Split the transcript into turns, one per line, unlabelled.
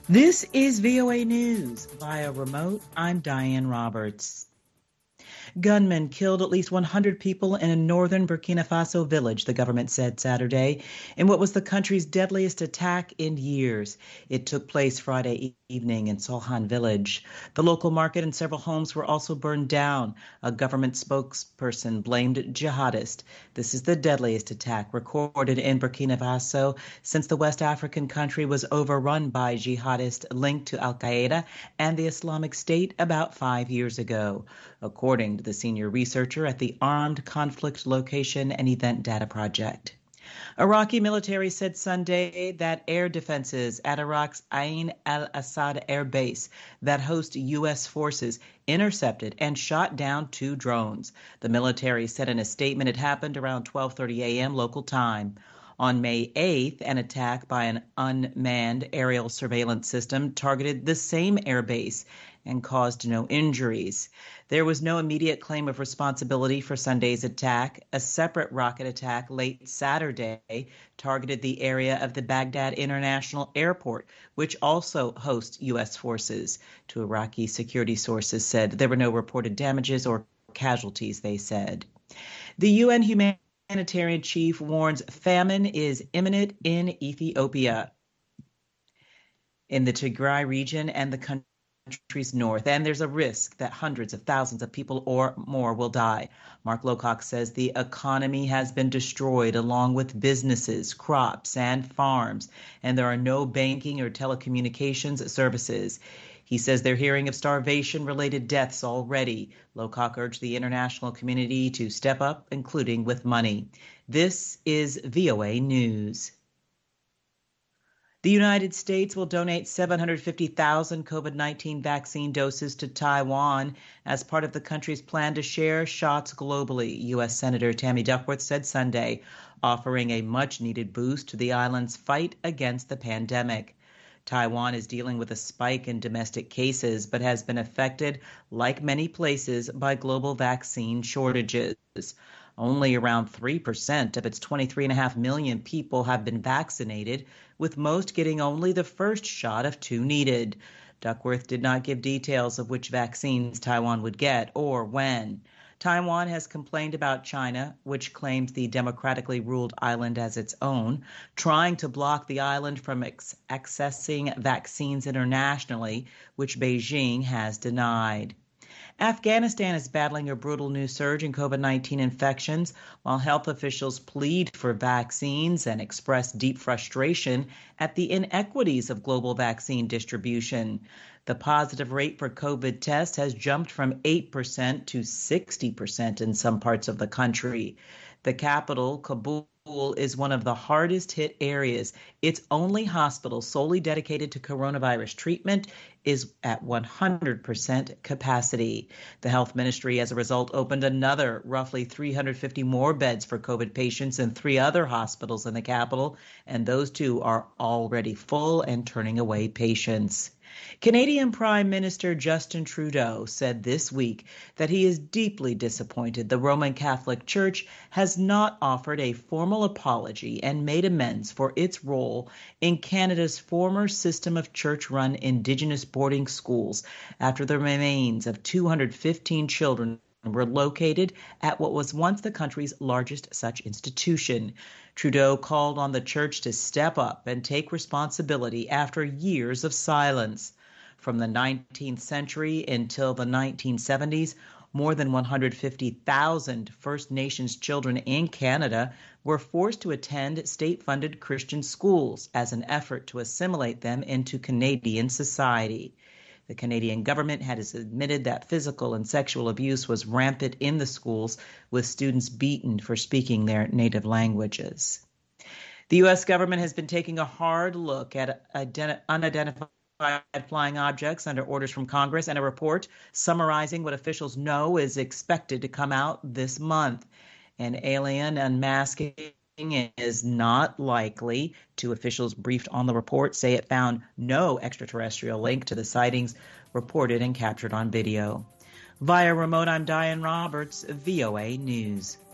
This is VOA News. Via remote, I'm Diane Roberts. Gunmen killed at least 100 people in a northern Burkina Faso village, the government said Saturday, in what was the country's deadliest attack in years. It took place Friday evening in Solhan village. The local market and several homes were also burned down. A government spokesperson blamed jihadists. This is the deadliest attack recorded in Burkina Faso since the West African country was overrun by jihadists linked to Al-Qaeda and the Islamic State about 5 years ago, according to the senior researcher at the Armed Conflict Location and Event Data Project. Iraqi military said Sunday that air defenses at Iraq's Ain al-Assad air base that host U.S. forces intercepted and shot down 2 drones. The military said in a statement it happened around 12:30 a.m. local time. On May 8th, an attack by an unmanned aerial surveillance system targeted the same airbase and caused no injuries. There was no immediate claim of responsibility for Sunday's attack. A separate rocket attack late Saturday targeted the area of the Baghdad International Airport, which also hosts U.S. forces. Two Iraqi security sources said there were no reported damages or casualties, they said. The UN humanitarian chief warns famine is imminent in Ethiopia, in the Tigray region and the country's north, and there's a risk that hundreds of thousands of people or more will die. Mark Lowcock says the economy has been destroyed along with businesses, crops, and farms, and there are no banking or telecommunications services. He says they're hearing of starvation-related deaths already. Lowcock urged the international community to step up, including with money. This is VOA News. The United States will donate 750,000 COVID-19 vaccine doses to Taiwan as part of the country's plan to share shots globally, U.S. Senator Tammy Duckworth said Sunday, offering a much-needed boost to the island's fight against the pandemic. Taiwan is dealing with a spike in domestic cases, but has been affected, like many places, by global vaccine shortages. Only around 3% of its 23.5 million people have been vaccinated, with most getting only the first shot of 2 needed. Duckworth did not give details of which vaccines Taiwan would get or when. Taiwan has complained about China, which claims the democratically ruled island as its own, trying to block the island from accessing vaccines internationally, which Beijing has denied. Afghanistan is battling a brutal new surge in COVID-19 infections, while health officials plead for vaccines and express deep frustration at the inequities of global vaccine distribution. The positive rate for COVID tests has jumped from 8% to 60% in some parts of the country. The capital, Kabul, is one of the hardest hit areas. Its only hospital solely dedicated to coronavirus treatment is at 100% capacity. The health ministry, as a result, opened another roughly 350 more beds for COVID patients in 3 other hospitals in the capital, and those 2 are already full and turning away patients. Canadian Prime Minister Justin Trudeau said this week that he is deeply disappointed the Roman Catholic Church has not offered a formal apology and made amends for its role in Canada's former system of church-run Indigenous boarding schools after the remains of 215 children were located at what was once the country's largest such institution. Trudeau called on the church to step up and take responsibility after years of silence. From the 19th century until the 1970s, more than 150,000 First Nations children in Canada were forced to attend state-funded Christian schools as an effort to assimilate them into Canadian society. The Canadian government has admitted that physical and sexual abuse was rampant in the schools, with students beaten for speaking their native languages. The U.S. government has been taking a hard look at unidentified flying objects under orders from Congress, and a report summarizing what officials know is expected to come out this month. An alien unmasking is not likely. 2 officials briefed on the report say it found no extraterrestrial link to the sightings reported and captured on video. Via remote, I'm Diane Roberts, VOA News.